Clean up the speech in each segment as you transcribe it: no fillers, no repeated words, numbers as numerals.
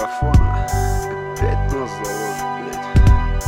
микрофона. Опять нос заложит, блядь.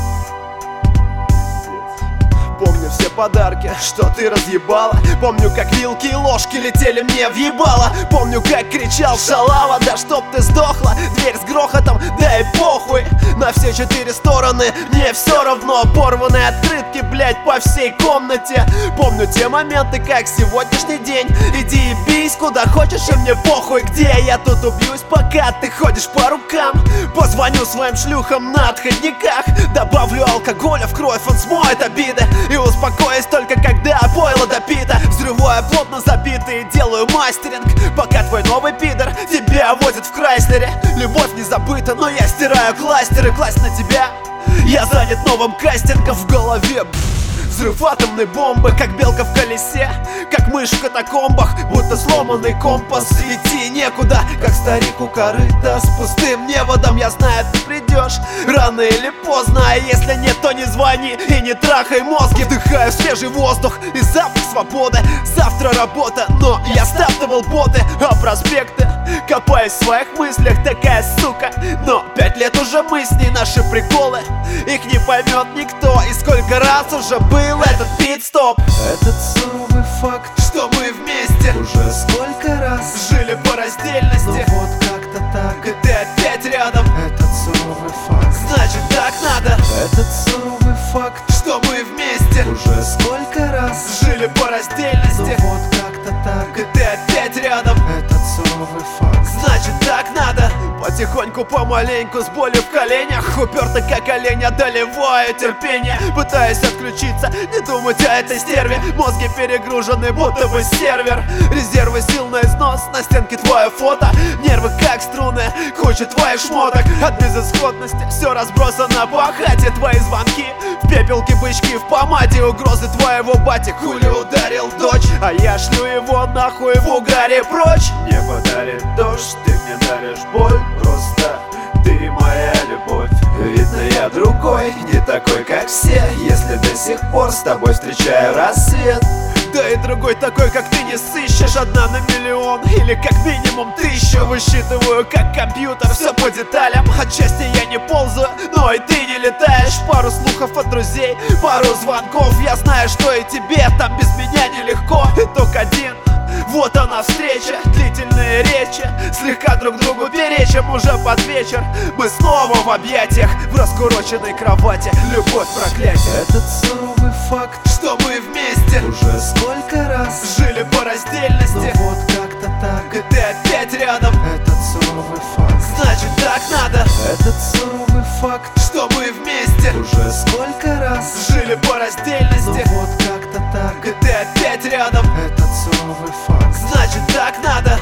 Помню все подарки, что ты разъебала. Помню, как вилки и ложки летели мне в ебало. Помню, как кричал шалава: да чтоб ты сдохла. Дверь с грохотом, да и похуй. На все 4 стороны, мне все равно. Порванные открытки, блять, по всей комнате. Помню те моменты, как сегодняшний день. Иди и бейсь куда хочешь, и мне похуй где. Я тут убьюсь, пока ты ходишь по рукам. Позвоню своим шлюхам на отходниках. Добавлю алкоголя в кровь, он смоет обиды. И успокоюсь только когда пойло допито. Взрываю плотно забитый, делаю мастеринг. Пока твой новый пидор тебя возит в Крайслере. Любовь не забыта, но я стираю кластеры. Класть на тебя я занят новым кастингом в голове. Взрыв атомной бомбы, как белка в колесе, как мышь в катакомбах, будто сломанный компас. Идти некуда, как старик у корыта с пустым неводом. Я знаю, ты придешь рано или поздно, а если нет, то не звони и не трахай мозги. Вдыхаю свежий воздух и запах свободы. Завтра работа, но я стартовал боты, а проспекты копаюсь в своих мыслях, такая сука. Но 5 лет уже мы с ней, наши приколы, их не поймет никто. И сколько раз уже был этот пит-стоп. Этот суровый факт, что мы вместе уже сколько раз жили по раздельности. но вот как-то так, И ты опять рядом, этот суровый факт, значит так надо. этот суровый факт, Что мы вместе уже сколько раз жили по но раздельности. вот как-то так, И ты опять рядом, этот суровый факт. значит так надо. Потихоньку, помаленьку, с болью в коленях, уперто как олень, одолеваю терпение. Пытаюсь отключиться, не думать о этой стерве. Мозги перегружены, будто бы сервер. Резервы сил на износ, на стенке твое фото. Нервы как струны, куча твоих шмоток. От безысходности все разбросано по хате. Твои звонки в пепелке, бычки в помаде. Угрозы твоего бати, хули ударил дочь, а я шлю его нахуй в угаре прочь. Небо дарит дождь, ты мне даришь боль. Просто ты моя любовь. Видно, я другой, не такой, как все. Если до сих пор с тобой встречаю рассвет. Да и другой такой, как ты, не сыщешь. 1 на миллион или как минимум 1000. Высчитываю как компьютер, все по деталям. Отчасти я не ползаю, но и ты не летаешь. Пару слухов от друзей, пару звонков. Я знаю, что и тебе там без меня нелегко. Итог один, вот она встреча, длительные речи, слегка друг другу перечим уже под вечер. Мы снова в объятиях, в раскуроченной кровати. Любовь, проклятие. Этот суровый факт, Что мы вместе уже сколько раз жили по но раздельности. вот как-то так, И ты опять рядом, этот суровый факт. значит так надо. Этот суровый факт, Что мы вместе уже сколько раз жили по но раздельности. вот как-то так, И ты опять рядом, этот суровый факт. значит так надо.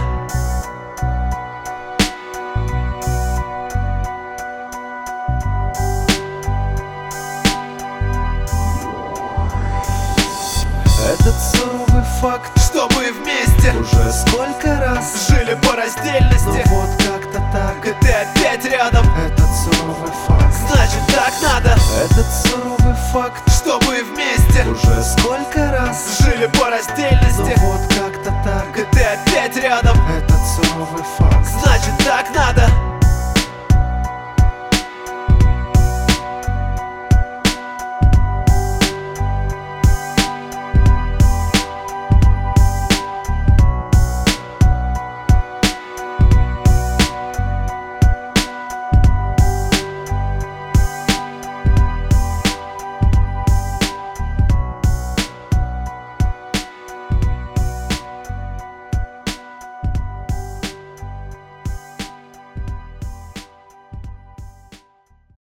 Этот суровый факт, Что мы вместе уже сколько раз жили по но раздельности. вот как-то так, И ты опять рядом, этот суровый факт. значит так надо. Этот суровый факт, Что мы вместе уже сколько раз жили по но раздельности. вот как-то так, И ты опять рядом,